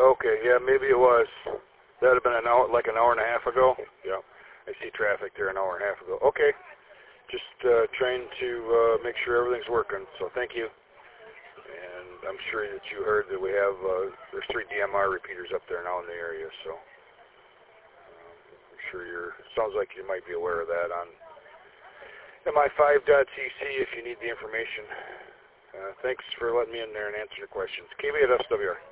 Okay, yeah, maybe it was. That would have been an hour, like an hour and a half ago. Yeah, I see traffic there an hour and a half ago. Okay, just trying to make sure everything's working, so thank you. And I'm sure that you heard that we have, there's 3 DMR repeaters up there now in the area, so I'm sure sounds like you might be aware of that on mi5.cc if you need the information. Thanks for letting me in there and answering your questions. KB at SWR.